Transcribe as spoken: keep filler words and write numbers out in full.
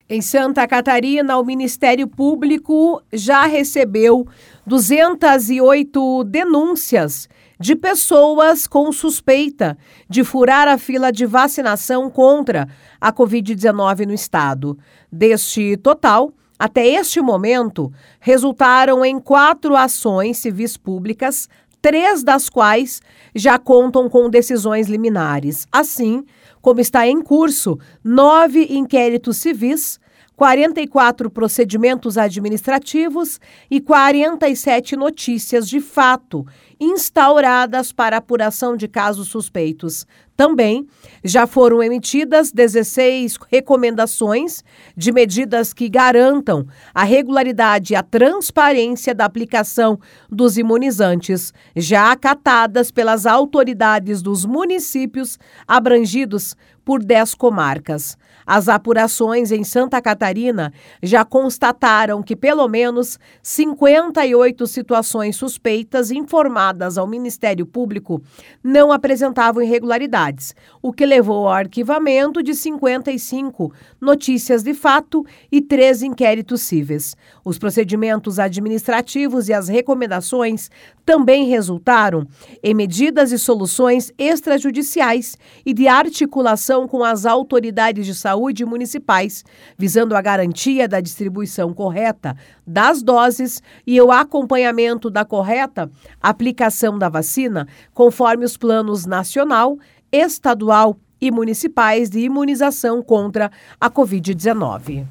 Em Santa Catarina, o Ministério Público já recebeu duzentas e oito denúncias de pessoas com suspeita de furar a fila de vacinação contra a covid dezenove no estado. Deste total, até este momento, resultaram em quatro ações civis públicas, três das quais já contam com decisões liminares. Assim, como está em curso nove inquéritos civis, quarenta e quatro procedimentos administrativos e quarenta e sete notícias de fato instauradas para apuração de casos suspeitos. Também já foram emitidas dezesseis recomendações de medidas que garantam a regularidade e a transparência da aplicação dos imunizantes, já acatadas pelas autoridades dos municípios abrangidos por dez comarcas. As apurações em Santa Catarina já constataram que pelo menos cinquenta e oito situações suspeitas informadas ao Ministério Público não apresentavam irregularidades, o que levou ao arquivamento de cinquenta e cinco notícias de fato e três inquéritos cíveis. Os procedimentos administrativos e as recomendações também resultaram em medidas e soluções extrajudiciais e de articulação com as autoridades de saúde municipais, visando a garantia da distribuição correta das doses e o acompanhamento da correta aplicação da vacina, conforme os planos nacional, estadual e municipais de imunização contra a covid dezenove.